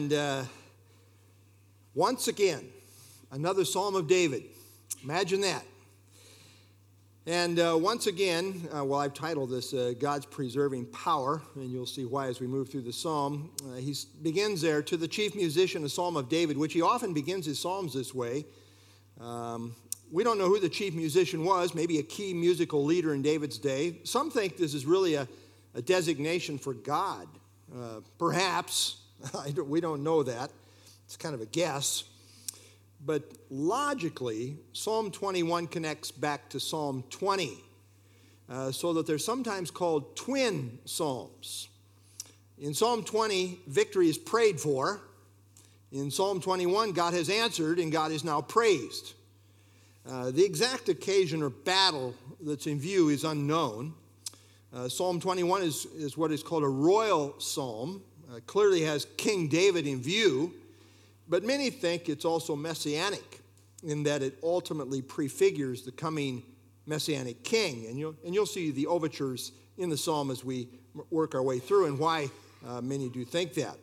And once again, another Psalm of David. Imagine that. And once again, I've titled this God's Preserving Power, and you'll see why as we move through the psalm. He begins there, to the chief musician, a psalm of David, which he often begins his psalms this way. We don't know who the chief musician was, maybe a key musical leader in David's day. Some think this is really a designation for God. Perhaps. We don't know that. It's kind of a guess. But logically, Psalm 21 connects back to Psalm 20, so that they're sometimes called twin psalms. In Psalm 20, victory is prayed for. In Psalm 21, God has answered and God is now praised. The exact occasion or battle that's in view is unknown. Psalm 21 is what is called a royal psalm. Clearly has King David in view, but many think it's also messianic in that it ultimately prefigures the coming messianic king. And you'll see the overtures in the psalm as we work our way through and why many do think that.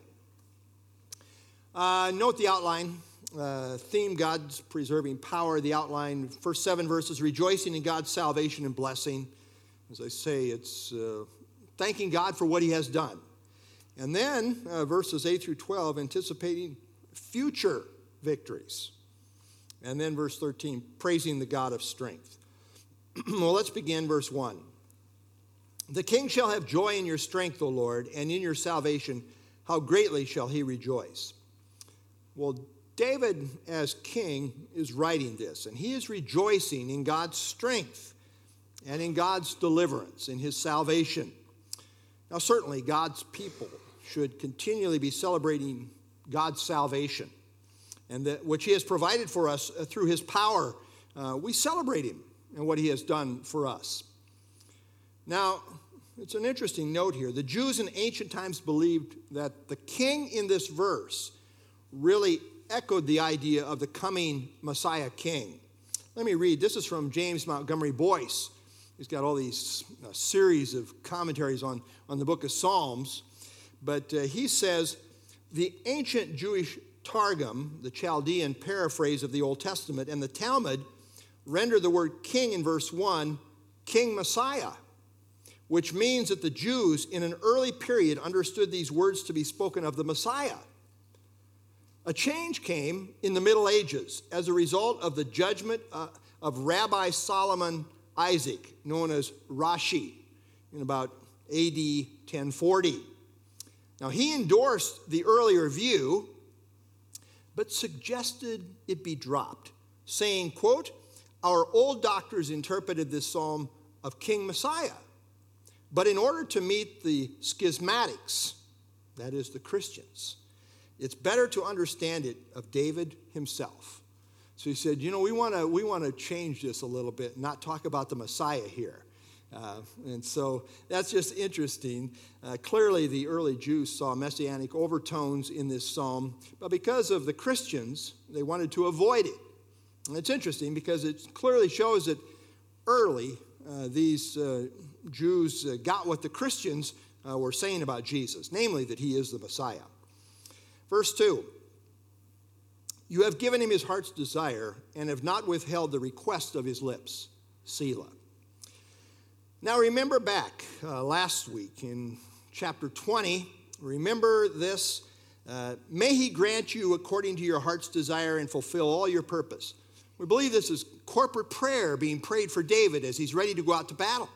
Note the outline. Theme, God's preserving power. The outline, first 7 verses, rejoicing in God's salvation and blessing. As I say, it's thanking God for what he has done. And then verses 8 through 12, anticipating future victories. And then verse 13, praising the God of strength. Well, let's begin verse 1. The king shall have joy in your strength, O Lord, and in your salvation, how greatly shall he rejoice. Well, David, as king, is writing this, and he is rejoicing in God's strength and in God's deliverance, in his salvation. Now, certainly, God's people should continually be celebrating God's salvation, and that which he has provided for us through his power. We celebrate him and what he has done for us. Now, it's an interesting note here. The Jews in ancient times believed that the king in this verse really echoed the idea of the coming Messiah king. Let me read. This is from James Montgomery Boyce. He's got all these series of commentaries on the book of Psalms. But he says, the ancient Jewish Targum, the Chaldean paraphrase of the Old Testament, and the Talmud render the word king in verse 1, King Messiah, which means that the Jews in an early period understood these words to be spoken of the Messiah. A change came in the Middle Ages as a result of the judgment of Rabbi Solomon Isaac, known as Rashi, in about AD 1040. Now, he endorsed the earlier view, but suggested it be dropped, saying, quote, our old doctors interpreted this psalm of King Messiah, but in order to meet the schismatics, that is the Christians, it's better to understand it of David himself. So he said, we want to change this a little bit, not talk about the Messiah here. And so that's just interesting. Clearly, the early Jews saw messianic overtones in this psalm, but because of the Christians, they wanted to avoid it. And it's interesting because it clearly shows that early these Jews got what the Christians were saying about Jesus, namely that he is the Messiah. Verse 2, you have given him his heart's desire and have not withheld the request of his lips. Selah. Now remember back last week in chapter 20, remember this, may he grant you according to your heart's desire and fulfill all your purpose. We believe this is corporate prayer being prayed for David as he's ready to go out to battle.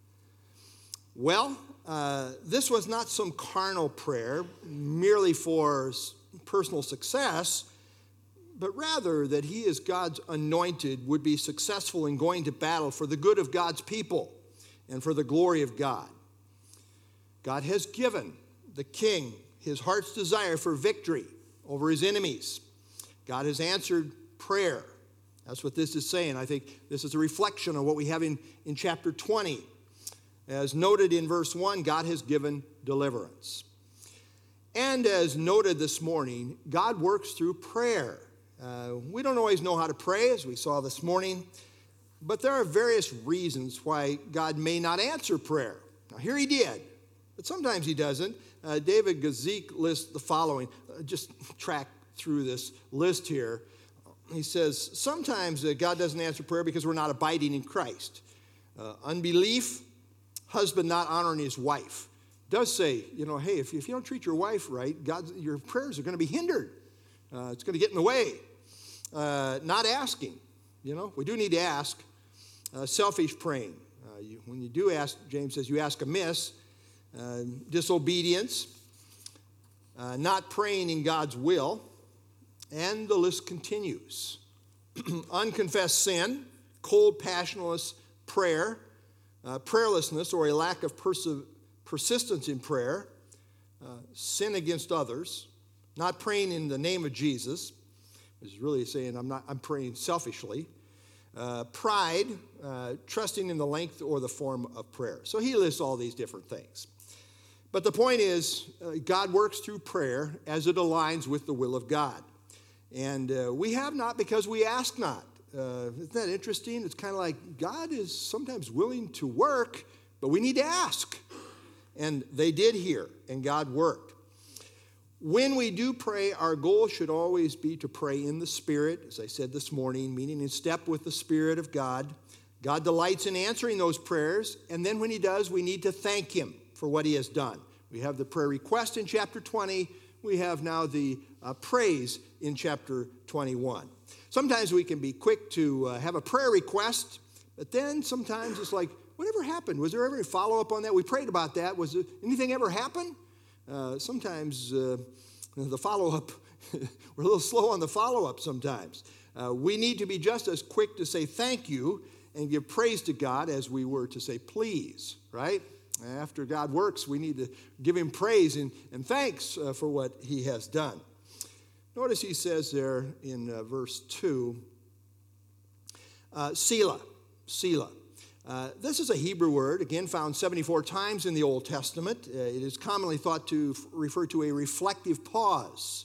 Well, this was not some carnal prayer merely for personal success, but rather that he as God's anointed would be successful in going to battle for the good of God's people and for the glory of God. God has given the king his heart's desire for victory over his enemies. God has answered prayer. That's what this is saying. I think this is a reflection of what we have in chapter 20. As noted in verse 1, God has given deliverance. And as noted this morning, God works through prayer. We don't always know how to pray, as we saw this morning, but there are various reasons why God may not answer prayer. Now, here he did, but sometimes he doesn't. David Gazik lists the following. Just track through this list here. He says, sometimes God doesn't answer prayer because we're not abiding in Christ. Unbelief, husband not honoring his wife. Does say, hey, if you don't treat your wife right, your prayers are going to be hindered. It's going to get in the way. Not asking. We do need to ask. Selfish praying. When you do ask, James says, you ask amiss. Disobedience. Not praying in God's will. And the list continues. Unconfessed sin, cold, passionless prayer, prayerlessness or a lack of persistence in prayer, sin against others, not praying in the name of Jesus, is really saying I'm praying selfishly, pride, trusting in the length or the form of prayer. So he lists all these different things. But the point is, God works through prayer as it aligns with the will of God. And we have not because we ask not. Isn't that interesting? It's kind of like God is sometimes willing to work, but we need to ask. And they did here, and God worked. When we do pray, our goal should always be to pray in the Spirit, as I said this morning, meaning in step with the Spirit of God. God delights in answering those prayers, and then when he does, we need to thank him for what he has done. We have the prayer request in chapter 20. We have now the praise in chapter 21. Sometimes we can be quick to have a prayer request, but then sometimes it's like, whatever happened? Was there ever a follow-up on that? We prayed about that. Was anything ever happen? Sometimes the follow-up, we're a little slow on the follow-up sometimes. We need to be just as quick to say thank you and give praise to God as we were to say please, right? After God works, we need to give him praise and thanks for what he has done. Notice he says there in verse 2, Selah. This is a Hebrew word, again found 74 times in the Old Testament. It is commonly thought to refer to a reflective pause.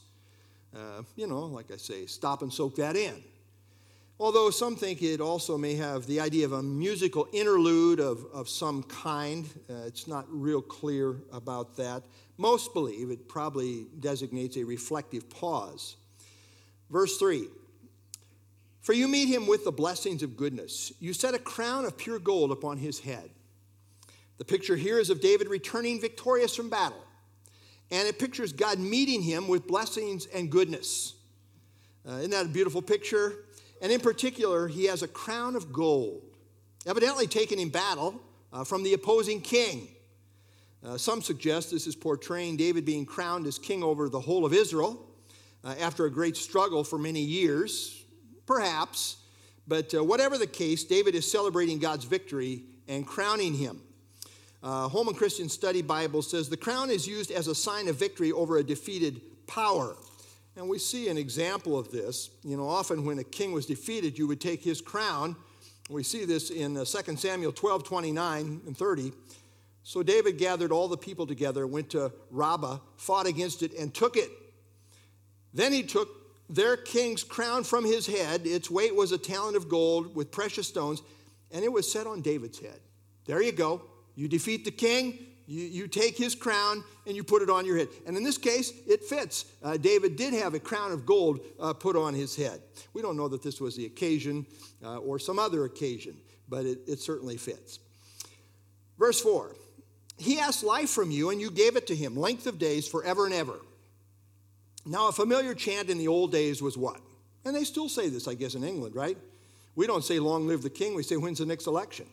Like I say, stop and soak that in. Although some think it also may have the idea of a musical interlude of some kind. It's not real clear about that. Most believe it probably designates a reflective pause. Verse 3, for you meet him with the blessings of goodness. You set a crown of pure gold upon his head. The picture here is of David returning victorious from battle. And it pictures God meeting him with blessings and goodness. Isn't that a beautiful picture? And in particular, he has a crown of gold, evidently taken in battle from the opposing king. Some suggest this is portraying David being crowned as king over the whole of Israel after a great struggle for many years, perhaps. But whatever the case, David is celebrating God's victory and crowning him. Holman Christian Study Bible says the crown is used as a sign of victory over a defeated power. And we see an example of this. Often when a king was defeated, you would take his crown. We see this in 2 Samuel 12, 29 and 30. So David gathered all the people together, went to Rabbah, fought against it, and took it. Then he took their king's crown from his head. Its weight was a talent of gold with precious stones, and it was set on David's head. There you go. You defeat the king, you take his crown, and you put it on your head. And in this case, it fits. David did have a crown of gold put on his head. We don't know that this was the occasion or some other occasion, but it certainly fits. Verse 4, he asked life from you, and you gave it to him, length of days forever and ever. Now, a familiar chant in the old days was what? And they still say this, I guess, in England, right? We don't say long live the king, we say when's the next election?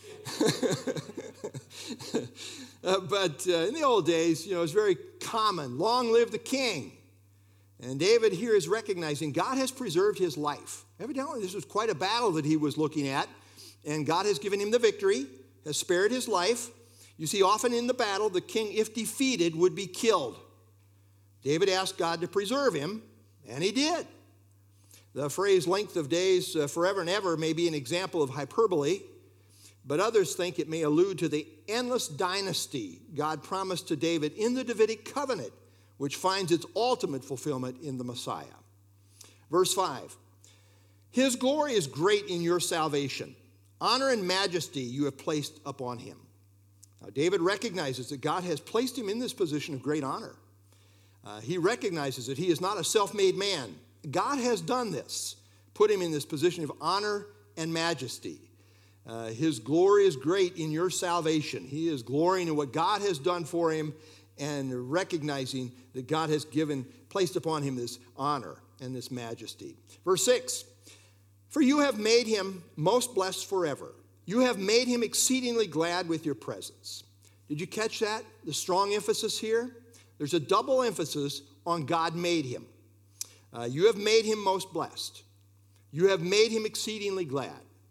But in the old days, it was very common, long live the king. And David here is recognizing God has preserved his life. Evidently, this was quite a battle that he was looking at, and God has given him the victory, has spared his life. You see, often in the battle, the king, if defeated, would be killed. David asked God to preserve him, and he did. The phrase length of days forever and ever may be an example of hyperbole, but others think it may allude to the endless dynasty God promised to David in the Davidic covenant, which finds its ultimate fulfillment in the Messiah. Verse 5, his glory is great in your salvation. Honor and majesty you have placed upon him. Now, David recognizes that God has placed him in this position of great honor. He recognizes that he is not a self-made man. God has done this, put him in this position of honor and majesty. His glory is great in your salvation. He is glorying in what God has done for him and recognizing that God has placed upon him this honor and this majesty. Verse 6, for you have made him most blessed forever. You have made him exceedingly glad with your presence. Did you catch that? The strong emphasis here? There's a double emphasis on God made him. You have made him most blessed. You have made him exceedingly glad.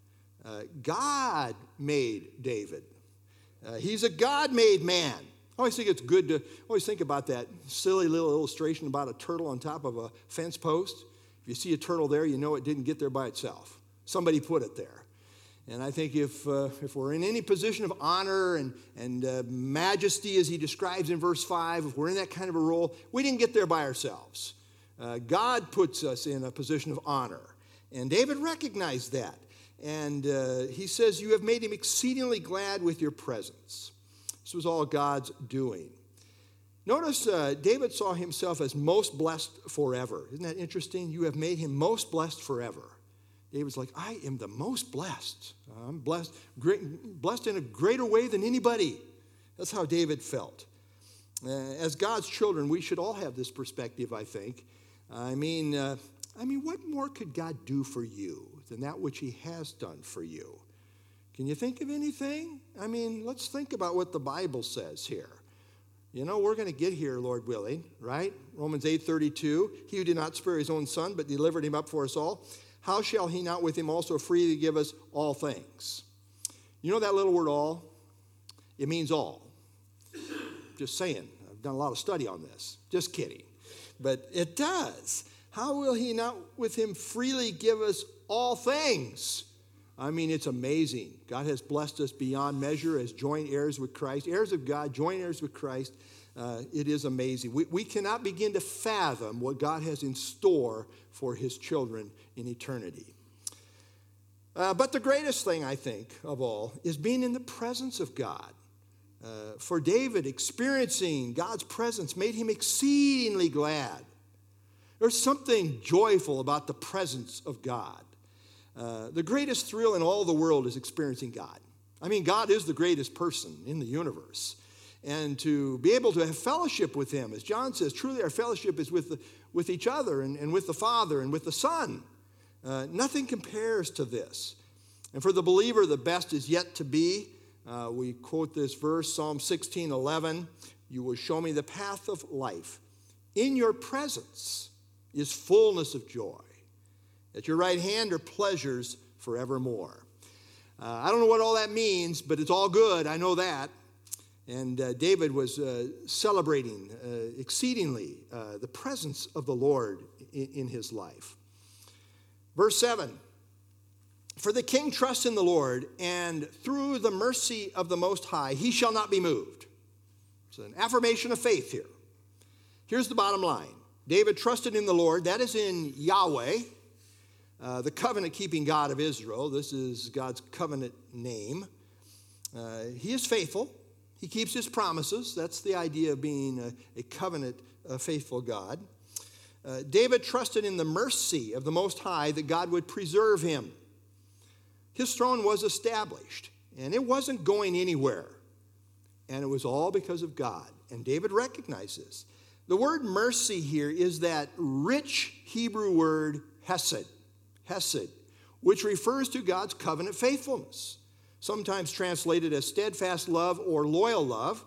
God made David. He's a God-made man. I always think it's good to think about that silly little illustration about a turtle on top of a fence post. If you see a turtle there, you know it didn't get there by itself. Somebody put it there. And I think if we're in any position of honor and majesty, as he describes in verse 5, if we're in that kind of a role, we didn't get there by ourselves. God puts us in a position of honor. And David recognized that. And he says, you have made him exceedingly glad with your presence. This was all God's doing. Notice David saw himself as most blessed forever. Isn't that interesting? You have made him most blessed forever. David's like, I am the most blessed. I'm blessed in a greater way than anybody. That's how David felt. As God's children, we should all have this perspective, I think. I mean, what more could God do for you than that which he has done for you? Can you think of anything? I mean, let's think about what the Bible says here. You know, we're going to get here, Lord willing, right? Romans 8:32, he who did not spare his own son, but delivered him up for us all, how shall he not with him also freely give us all things? You know that little word all? It means all. Just saying. I've done a lot of study on this. Just kidding. But it does. How will he not with him freely give us all things? I mean, it's amazing. God has blessed us beyond measure as joint heirs with Christ, heirs of God, joint heirs with Christ. It is amazing. We cannot begin to fathom what God has in store for his children in eternity. But the greatest thing, I think, of all, is being in the presence of God. For David, experiencing God's presence made him exceedingly glad. There's something joyful about the presence of God. The greatest thrill in all the world is experiencing God. I mean, God is the greatest person in the universe. And to be able to have fellowship with him, as John says, truly our fellowship is with each other and with the Father and with the Son. Nothing compares to this. And for the believer, the best is yet to be. We quote this verse, Psalm 16:11, you will show me the path of life. In your presence is fullness of joy. At your right hand are pleasures forevermore. I don't know what all that means, but it's all good. I know that. And David was celebrating exceedingly the presence of the Lord in his life. Verse 7, for the king trusts in the Lord, and through the mercy of the Most High, he shall not be moved. It's an affirmation of faith here. Here's the bottom line. David trusted in the Lord. That is in Yahweh, the covenant-keeping God of Israel. This is God's covenant name. He is faithful. He keeps his promises. That's the idea of being a covenant faithful God. David trusted in the mercy of the Most High that God would preserve him. His throne was established, and it wasn't going anywhere. And it was all because of God. And David recognizes. The word mercy here is that rich Hebrew word hesed, which refers to God's covenant faithfulness. Sometimes translated as steadfast love or loyal love.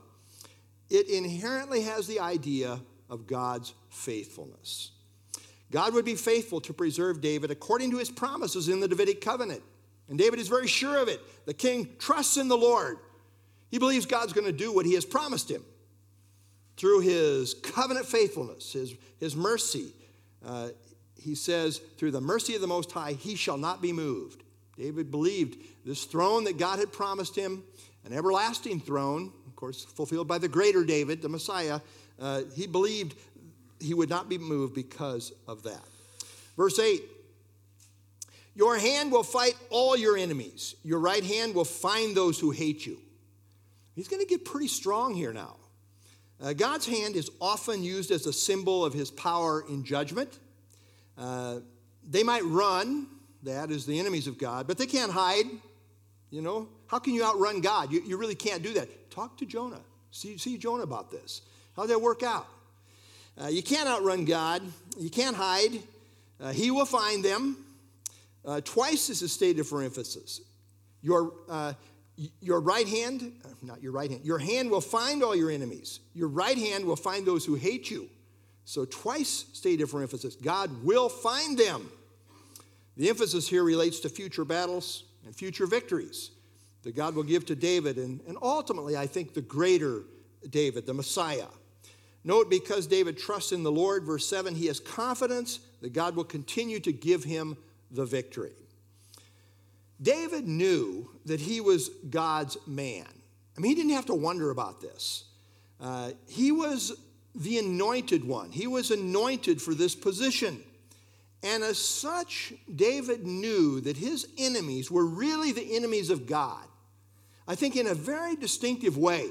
It inherently has the idea of God's faithfulness. God would be faithful to preserve David according to his promises in the Davidic covenant. And David is very sure of it. The king trusts in the Lord. He believes God's going to do what he has promised him. Through his covenant faithfulness, his mercy, he says, through the mercy of the Most High, he shall not be moved. David believed this throne that God had promised him, an everlasting throne, of course, fulfilled by the greater David, the Messiah, he believed he would not be moved because of that. Verse 8, your hand will fight all your enemies. Your right hand will find those who hate you. He's going to get pretty strong here now. God's hand is often used as a symbol of his power in judgment. They might run, that is the enemies of God, but they can't hide. You know, how can you outrun God? You really can't do that. Talk to Jonah. See Jonah about this. How'd that work out? You can't outrun God. You can't hide. He will find them. Twice this is stated for emphasis. Your right hand, not your right hand, your hand will find all your enemies. Your right hand will find those who hate you. So twice stated for emphasis. God will find them. The emphasis here relates to future battles and future victories that God will give to David and ultimately, I think, the greater David, the Messiah. Note, because David trusts in the Lord, verse 7, he has confidence that God will continue to give him the victory. David knew that he was God's man. I mean, he didn't have to wonder about this. He was the anointed one. He was anointed for this position. And as such, David knew that his enemies were really the enemies of God. I think in a very distinctive way.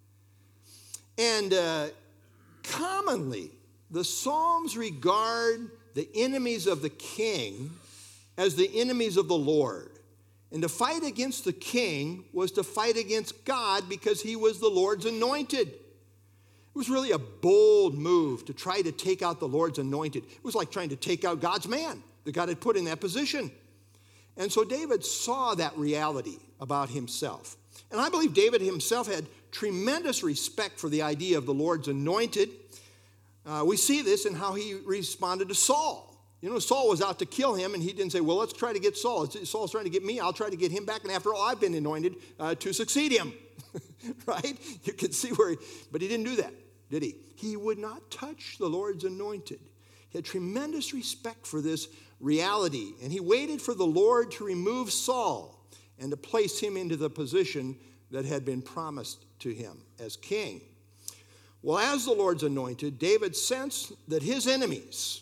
And commonly, the Psalms regard the enemies of the king as the enemies of the Lord. And to fight against the king was to fight against God because he was the Lord's anointed. It was really a bold move to try to take out the Lord's anointed. It was like trying to take out God's man that God had put in that position. And so David saw that reality about himself. And I believe David himself had tremendous respect for the idea of the Lord's anointed. We see this in how he responded to Saul. You know, Saul was out to kill him, and he didn't say, well, let's try to get Saul. Saul's trying to get me. I'll try to get him back. And after all, I've been anointed to succeed him. Right? You can see but he didn't do that, did he? He would not touch the Lord's anointed. He had tremendous respect for this reality, and he waited for the Lord to remove Saul and to place him into the position that had been promised to him as king. Well, as the Lord's anointed, David sensed that his enemies,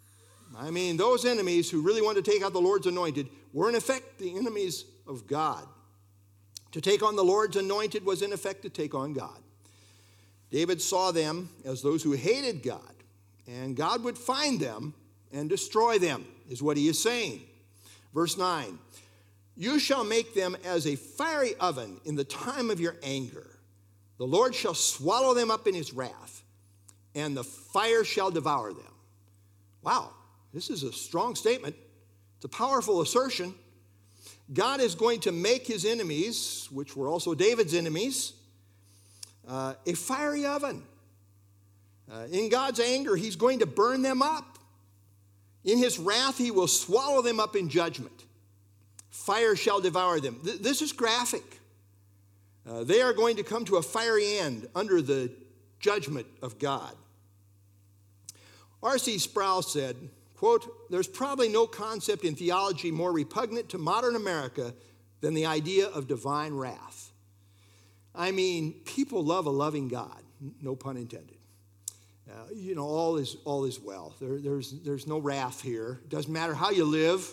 those enemies who really wanted to take out the Lord's anointed, were in effect the enemies of God. To take on the Lord's anointed was in effect to take on God. David saw them as those who hated God, and God would find them and destroy them, is what he is saying. Verse 9, you shall make them as a fiery oven in the time of your anger. The Lord shall swallow them up in his wrath, and the fire shall devour them. Wow, this is a strong statement. It's a powerful assertion. God is going to make his enemies, which were also David's enemies, a fiery oven. In God's anger, he's going to burn them up. In his wrath, he will swallow them up in judgment. Fire shall devour them. This is graphic. They are going to come to a fiery end under the judgment of God. R.C. Sproul said, quote, there's probably no concept in theology more repugnant to modern America than the idea of divine wrath. People love a loving God, no pun intended. All is well. There's no wrath here. It doesn't matter how you live.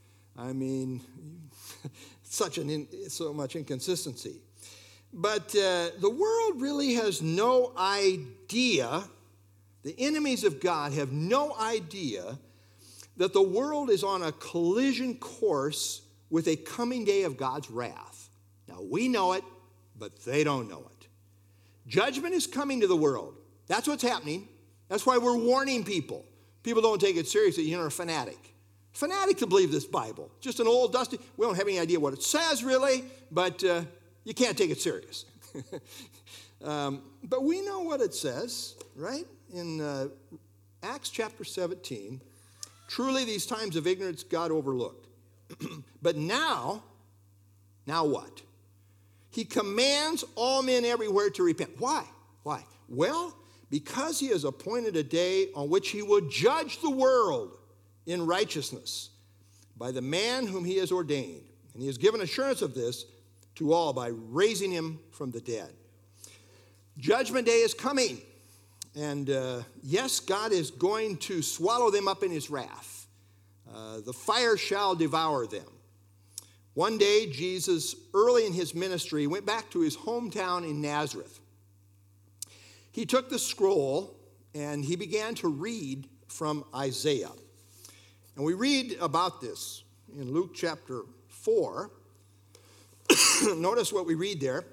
So much inconsistency. But the world really has no idea, the enemies of God have no idea that the world is on a collision course with a coming day of God's wrath. Now, we know it, but they don't know it. Judgment is coming to the world. That's what's happening. That's why we're warning people. People don't take it seriously. You're a fanatic. Fanatic to believe this Bible. Just an old dusty, we don't have any idea what it says really, but you can't take it serious. But we know what it says, right? In Acts chapter 17, truly these times of ignorance God overlooked. But now what? He commands all men everywhere to repent. Why? Well, because he has appointed a day on which he will judge the world in righteousness by the man whom he has ordained. And he has given assurance of this to all by raising him from the dead. Judgment day is coming. And yes, God is going to swallow them up in his wrath. The fire shall devour them. One day, Jesus, early in his ministry, went back to his hometown in Nazareth. He took the scroll and he began to read from Isaiah. And we read about this in Luke chapter 4. Notice what we read there.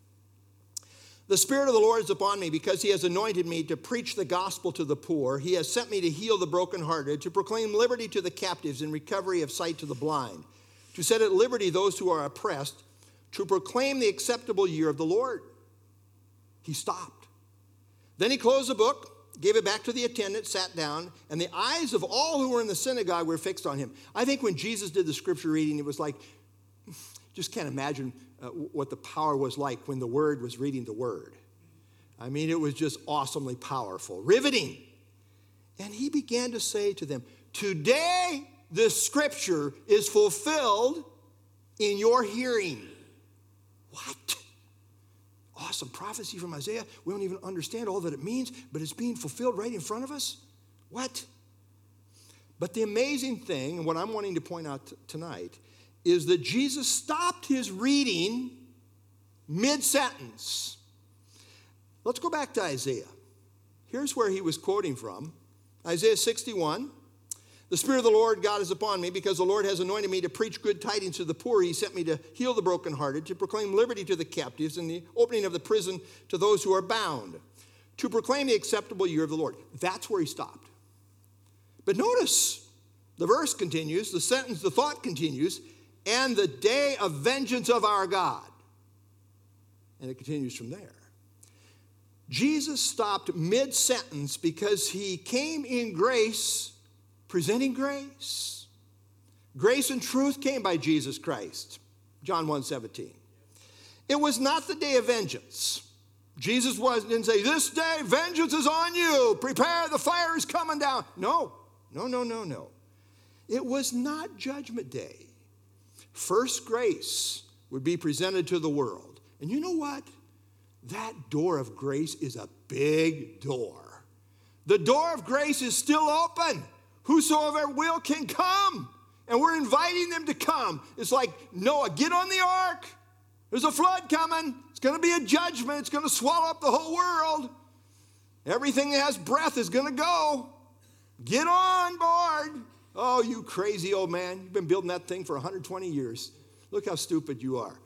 The Spirit of the Lord is upon me because he has anointed me to preach the gospel to the poor. He has sent me to heal the brokenhearted, to proclaim liberty to the captives and recovery of sight to the blind, to set at liberty those who are oppressed, to proclaim the acceptable year of the Lord. He stopped. Then he closed the book, gave it back to the attendant, sat down, and the eyes of all who were in the synagogue were fixed on him. I think when Jesus did the scripture reading, it was like, just can't imagine what the power was like when the Word was reading the Word. I mean, it was just awesomely powerful, riveting. And he began to say to them, today this scripture is fulfilled in your hearing. What? Awesome prophecy from Isaiah. We don't even understand all that it means, but it's being fulfilled right in front of us. What? But the amazing thing, and what I'm wanting to point out tonight, is that Jesus stopped his reading mid-sentence. Let's go back to Isaiah. Here's where he was quoting from. Isaiah 61. The Spirit of the Lord God is upon me because the Lord has anointed me to preach good tidings to the poor. He sent me to heal the brokenhearted, to proclaim liberty to the captives and the opening of the prison to those who are bound, to proclaim the acceptable year of the Lord. That's where he stopped. But notice, the verse continues, the sentence, the thought continues, and the day of vengeance of our God. And it continues from there. Jesus stopped mid-sentence because he came in grace, presenting grace. Grace and truth came by Jesus Christ. John 1:17. It was not the day of vengeance. Jesus didn't say, this day vengeance is on you. Prepare, the fire is coming down. No. It was not Judgment Day. First grace would be presented to the world. And you know what? That door of grace is a big door. The door of grace is still open. Whosoever will can come. And we're inviting them to come. It's like, Noah, get on the ark. There's a flood coming. It's going to be a judgment. It's going to swallow up the whole world. Everything that has breath is going to go. Get on board. Oh, you crazy old man. You've been building that thing for 120 years. Look how stupid you are.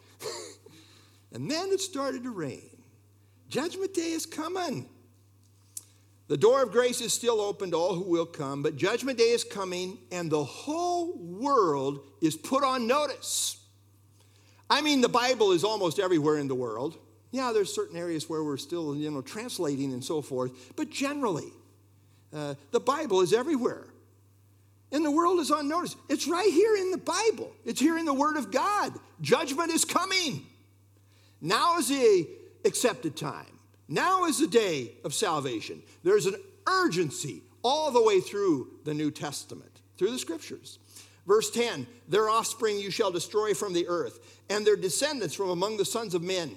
And then it started to rain. Judgment Day is coming. The door of grace is still open to all who will come, but Judgment Day is coming, and the whole world is put on notice. I mean, the Bible is almost everywhere in the world. Yeah, there's certain areas where we're still, translating and so forth, but generally, the Bible is everywhere. And the world is on notice. It's right here in the Bible. It's here in the Word of God. Judgment is coming. Now is the accepted time. Now is the day of salvation. There's an urgency all the way through the New Testament, through the Scriptures. Verse 10, their offspring you shall destroy from the earth, and their descendants from among the sons of men.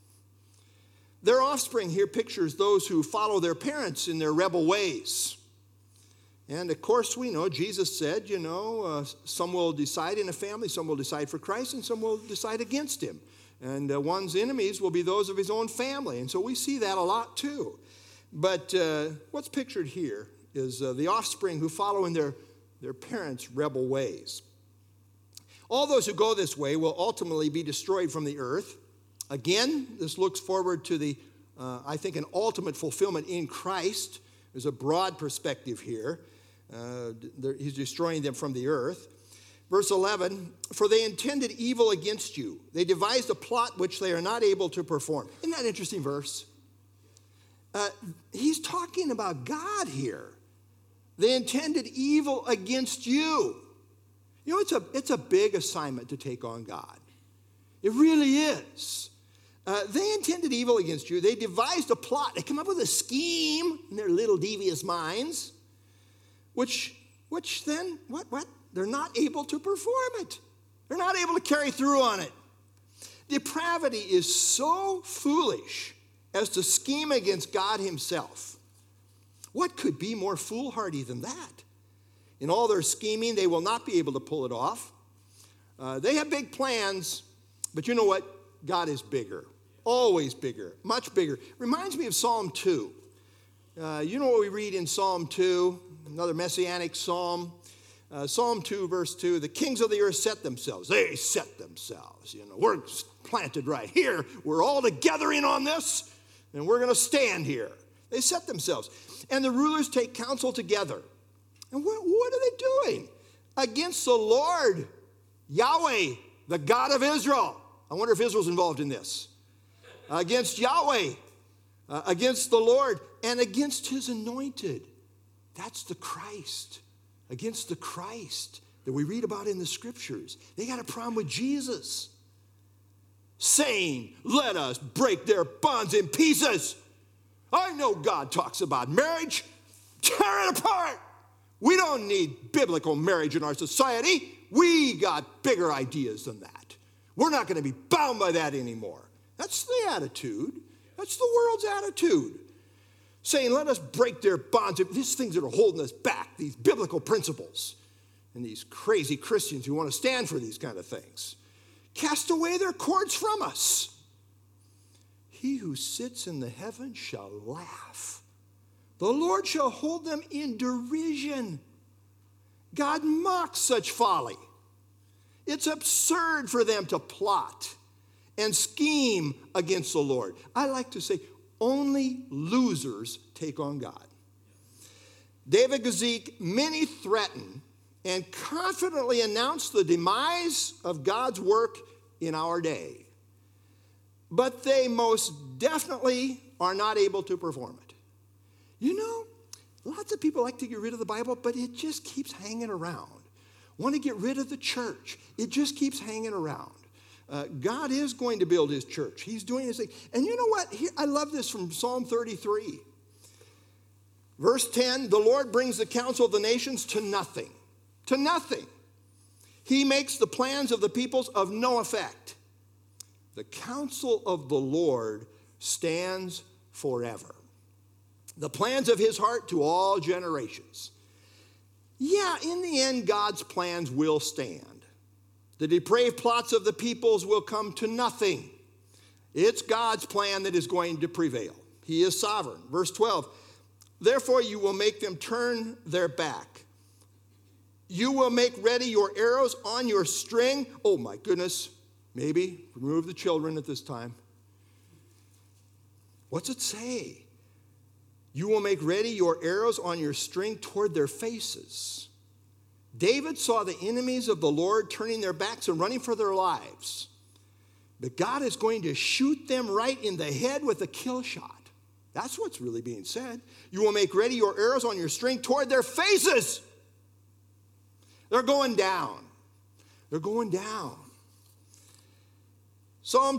Their offspring here pictures those who follow their parents in their rebel ways. And of course, we know Jesus said, some will decide in a family, some will decide for Christ, and some will decide against him. And one's enemies will be those of his own family. And so we see that a lot too. But what's pictured here is the offspring who follow in their parents' rebel ways. All those who go this way will ultimately be destroyed from the earth. Again, this looks forward to I think, an ultimate fulfillment in Christ. There's a broad perspective here. He's destroying them from the earth. Verse 11, for they intended evil against you. They devised a plot which they are not able to perform. Isn't that an interesting verse? He's talking about God here. They intended evil against you. It's a big assignment to take on God. It really is. They intended evil against you. They devised a plot. They come up with a scheme in their little devious minds, which then, what? They're not able to perform it. They're not able to carry through on it. Depravity is so foolish as to scheme against God himself. What could be more foolhardy than that? In all their scheming, they will not be able to pull it off. They have big plans, but you know what? God is bigger, always bigger, much bigger. Reminds me of Psalm 2. You know what we read in Psalm 2, another messianic psalm. Psalm 2, verse 2, the kings of the earth set themselves. They set themselves. You know, we're planted right here. We're all together in on this, and we're going to stand here. They set themselves. And the rulers take counsel together. And what are they doing? Against the Lord, Yahweh, the God of Israel. I wonder if Israel's involved in this. Against Yahweh, against the Lord, and against his anointed. That's the Christ. Against the Christ that we read about in the scriptures. They got a problem with Jesus. Saying, let us break their bonds in pieces. I know God talks about marriage. Tear it apart. We don't need biblical marriage in our society. We got bigger ideas than that. We're not going to be bound by that anymore. That's the attitude. That's the world's attitude. Saying, let us break their bonds. These things that are holding us back, these biblical principles, and these crazy Christians who want to stand for these kind of things. Cast away their cords from us. He who sits in the heavens shall laugh. The Lord shall hold them in derision. God mocks such folly. It's absurd for them to plot and scheme against the Lord. I like to say, only losers take on God. David Guzik, many threaten and confidently announce the demise of God's work in our day. But they most definitely are not able to perform it. You know, lots of people like to get rid of the Bible, but it just keeps hanging around. Want to get rid of the church. It just keeps hanging around. God is going to build his church. He's doing his thing. And you know what? I love this from Psalm 33. Verse 10, the Lord brings the counsel of the nations to nothing. To nothing. He makes the plans of the peoples of no effect. The counsel of the Lord stands forever. The plans of his heart to all generations. Yeah, in the end, God's plans will stand. The depraved plots of the peoples will come to nothing. It's God's plan that is going to prevail. He is sovereign. Verse 12, therefore you will make them turn their back. You will make ready your arrows on your string. Oh my goodness. Maybe remove the children at this time. What's it say? You will make ready your arrows on your string toward their faces. David saw the enemies of the Lord turning their backs and running for their lives. But God is going to shoot them right in the head with a kill shot. That's what's really being said. You will make ready your arrows on your string toward their faces. They're going down. They're going down. Psalm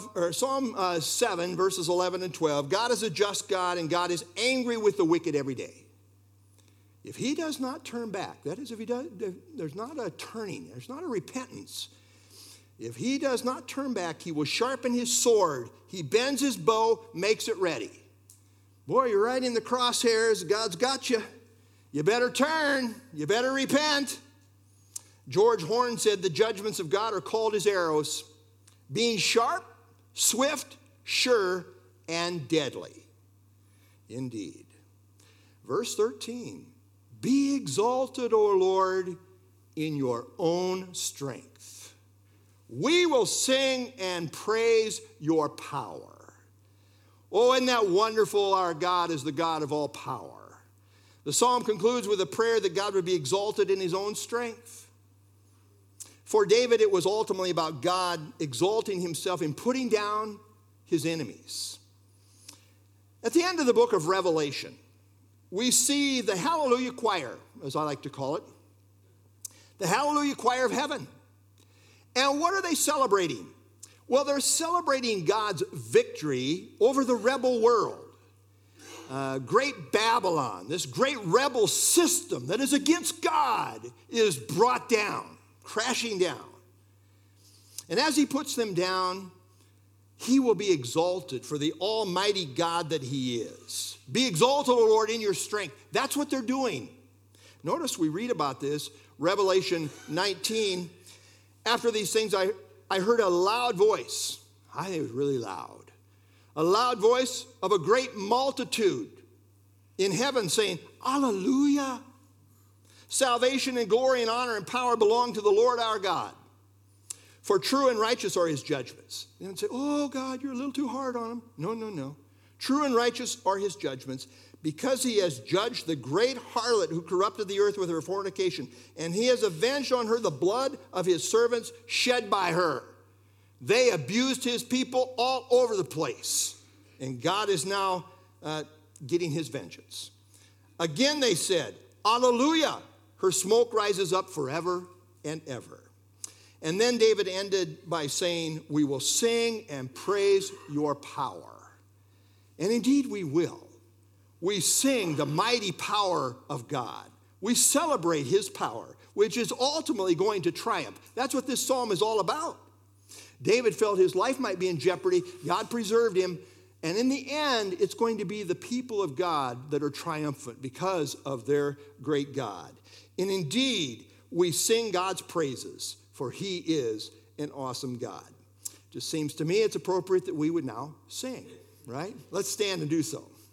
7, verses 11 and 12. God is a just God, and God is angry with the wicked every day. If he does not turn back, that is, if there's not a turning, there's not a repentance. If he does not turn back, he will sharpen his sword. He bends his bow, makes it ready. Boy, you're right in the crosshairs. God's got you. You better turn. You better repent. George Horne said the judgments of God are called his arrows, being sharp, swift, sure, and deadly. Indeed. Verse 13. Be exalted, O Lord, in your own strength. We will sing and praise your power. Oh, isn't that wonderful? Our God is the God of all power. The psalm concludes with a prayer that God would be exalted in his own strength. For David, it was ultimately about God exalting himself in putting down his enemies. At the end of the book of Revelation, we see the Hallelujah Choir, as I like to call it, the Hallelujah Choir of heaven. And what are they celebrating? Well, they're celebrating God's victory over the rebel world. Great Babylon, this great rebel system that is against God, is brought down, crashing down. And as he puts them down, he will be exalted for the almighty God that he is. Be exalted, O Lord, in your strength. That's what they're doing. Notice we read about this, Revelation 19. After these things, I heard a loud voice. I think it was really loud. A loud voice of a great multitude in heaven saying, Alleluia! Salvation and glory and honor and power belong to the Lord our God. For true and righteous are his judgments. They don't say, oh, God, you're a little too hard on him. No. True and righteous are his judgments, because he has judged the great harlot who corrupted the earth with her fornication, and he has avenged on her the blood of his servants shed by her. They abused his people all over the place, and God is now getting his vengeance. Again they said, Alleluia! Her smoke rises up forever and ever. And then David ended by saying, we will sing and praise your power. And indeed we will. We sing the mighty power of God. We celebrate his power, which is ultimately going to triumph. That's what this psalm is all about. David felt his life might be in jeopardy. God preserved him. And in the end, it's going to be the people of God that are triumphant because of their great God. And indeed, we sing God's praises, for he is an awesome God. Just seems to me it's appropriate that we would now sing, right? Let's stand and do so.